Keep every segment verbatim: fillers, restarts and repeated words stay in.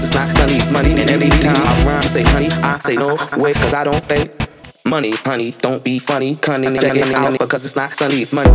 because it's not Sunny's money. And every time I rhyme, say honey, I say no way, cause I don't think money, honey, don't be funny, cunning, check it out, because it's not Sunny's money.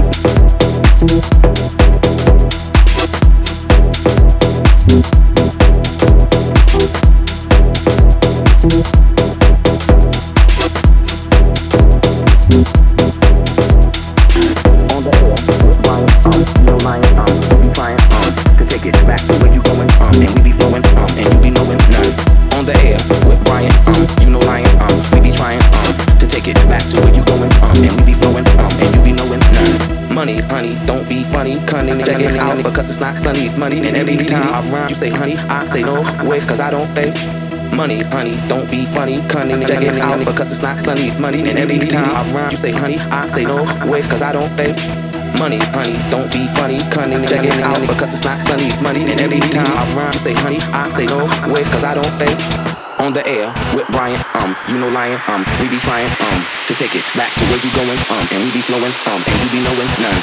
On the air, with Brian, um, no lying, um, we be trying, um, to take it back to where you going, um, and we be flowing, um, and you be knowing none. On the air, with Brian, um, you know lying, um, we be trying, um, to take it back to where you going, um, and we be flowing, um, and you be knowing none. Money, honey, don't be funny, cunning, check it out, because it's not Sunny's money. And every time I rhyme, you say honey, I say no way, cause I don't think money, honey, don't be funny, cunning, check it out, because it's not Sunny's money. And every time I rhyme, you say honey, I say no way, cause I don't think money, honey, don't be funny, cunning, check it out, because it's not Sunny's money. And every time I rhyme, you say honey, I say no way, cause I don't think. On the air with Brian, um, you know lying, um, we be trying, um, to take it back to where you going, um, and we be flowing, um, and you be knowing none.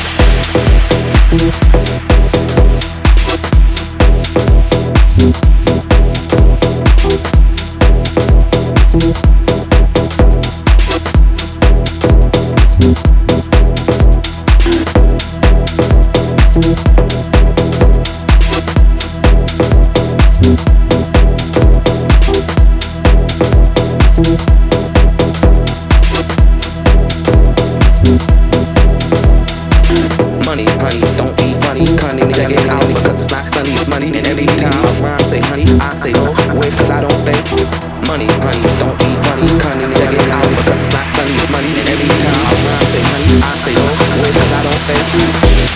Money, honey, don't be funny, cunning, check it out, because it's not Sunny's money. And every time I rhyme, say honey, I say no way, cause I don't think money, honey, don't be funny, cunning, check it out, because it's not Sunny's money. And every time I rhyme, say honey, I say no way, cause I don't think.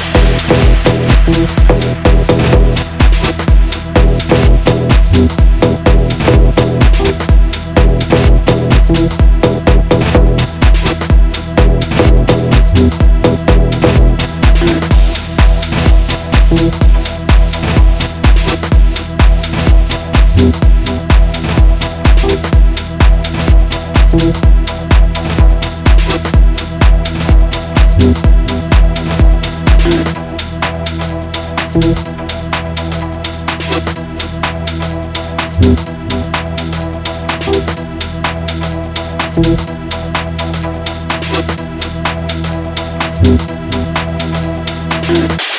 Thank